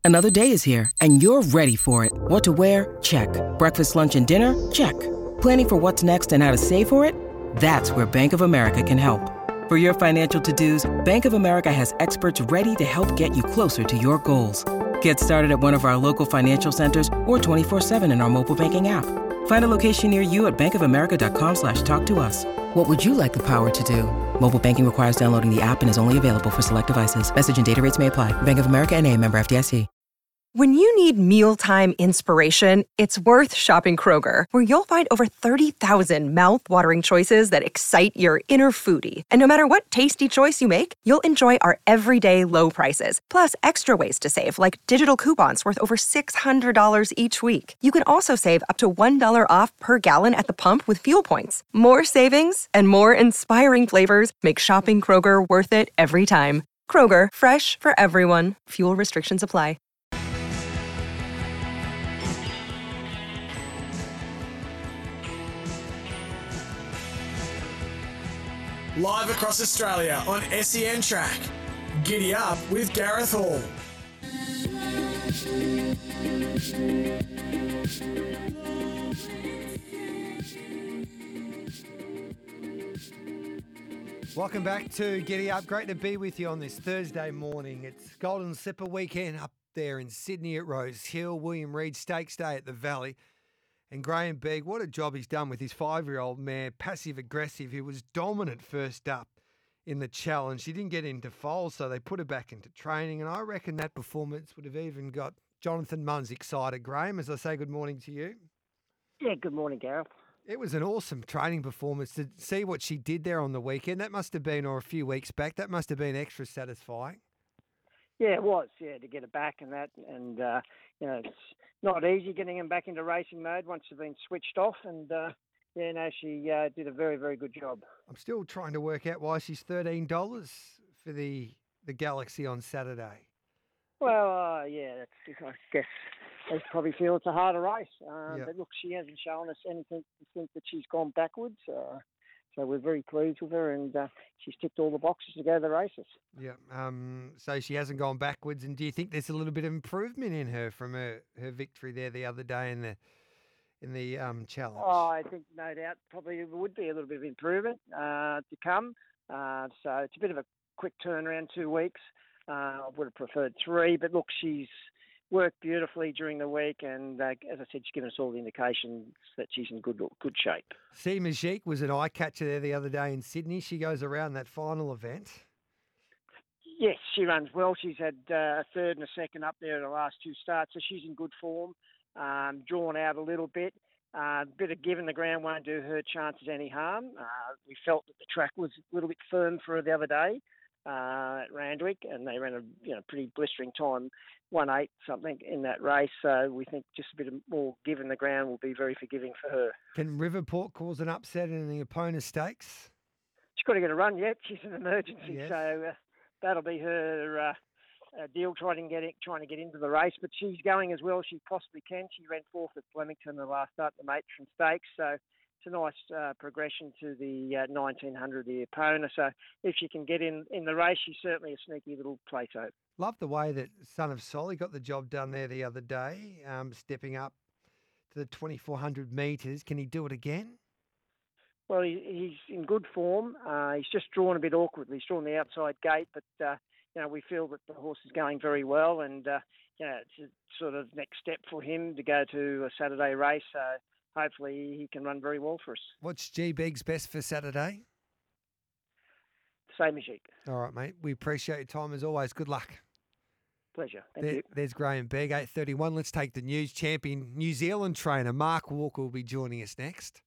Another day is here, and you're ready for it. What to wear? Check. Breakfast, lunch, and dinner? Check. Planning for what's next and how to save for it? That's where Bank of America can help. For your financial to-dos, Bank of America has experts ready to help get you closer to your goals. Get started at one of our local financial centers or 24/7 in our mobile banking app. Find a location near you at bankofamerica.com/talktous. What would you like the power to do? Mobile banking requires downloading the app and is only available for select devices. Message and data rates may apply. Bank of America N.A., member FDIC. When you need mealtime inspiration, it's worth shopping Kroger, where you'll find over 30,000 mouth-watering choices that excite your inner foodie. And no matter what tasty choice you make, you'll enjoy our everyday low prices, plus extra ways to save, like digital coupons worth over $600 each week. You can also save up to $1 off per gallon at the pump with fuel points. More savings and more inspiring flavors make shopping Kroger worth it every time. Kroger, fresh for everyone. Fuel restrictions apply. Live across Australia on SEN Track. Giddy up with Gareth Hall. Welcome back to Giddy Up. Great to be with you on this Thursday morning. It's Golden Slipper weekend up there in Sydney at Rose Hill. William Reid Stakes Day at the Valley. And Graham Begg, what a job he's done with his 5-year-old mare, Passive Aggressive. He was dominant first up in the challenge. She didn't get into foal, so they put her back into training. And I reckon that performance would have even got Jonathan Munns excited. Graham, as I say good morning to you. Yeah, good morning, Gareth. It was an awesome training performance. To see what she did there on the weekend, that must have been, or a few weeks back, that must have been extra satisfying. Yeah, it was. Yeah, to get it back and that, and it's not easy getting him back into racing mode once they've been switched off. And she did a very, very good job. I'm still trying to work out why she's $13 for the Galaxy on Saturday. Well, I guess they probably feel it's a harder race. But look, she hasn't shown us anything to think that she's gone backwards. So we're very pleased with her, and she's ticked all the boxes to go to the races. Yeah. So she hasn't gone backwards. And do you think there's a little bit of improvement in her from her victory there the other day in the challenge? Oh, I think no doubt probably would be a little bit of improvement to come. So it's a bit of a quick turnaround, 2 weeks. I would have preferred 3, but look, she's worked beautifully during the week, and as I said, she's given us all the indications that she's in good shape. See, Majik was an eye catcher there the other day in Sydney. She goes around that final event. Yes, she runs well. She's had a third and a second up there in the last 2 starts, so she's in good form. Drawn out a little bit. Bit of give in the ground won't do her chances any harm. We felt that the track was a little bit firm for her the other day at Randwick, and they ran a pretty blistering time, 1:8 something in that race. So we think just a bit of more give in the ground will be very forgiving for her. Can Riverport cause an upset in the opponent stakes? She's got to get a run yet. She's an emergency, yes. So that'll be her deal trying to get into the race. But she's going as well as she possibly can. She ran 4th at Flemington the last start, the Matron Stakes. So it's a nice progression to the 1900 the Epona. So if she can get in the race, she's certainly a sneaky little plato. Love the way that Son of Solly got the job done there the other day, stepping up to the 2,400 metres. Can he do it again? Well, he's in good form. He's just drawn a bit awkwardly. He's drawn the outside gate, but we feel that the horse is going very well, and it's a sort of next step for him to go to a Saturday race. So hopefully he can run very well for us. What's G Beg's best for Saturday? Same as you. All right, mate. We appreciate your time as always. Good luck. Pleasure. Thank you. There's Graham Begg, 8:31. Let's take the news. Champion New Zealand trainer Mark Walker will be joining us next.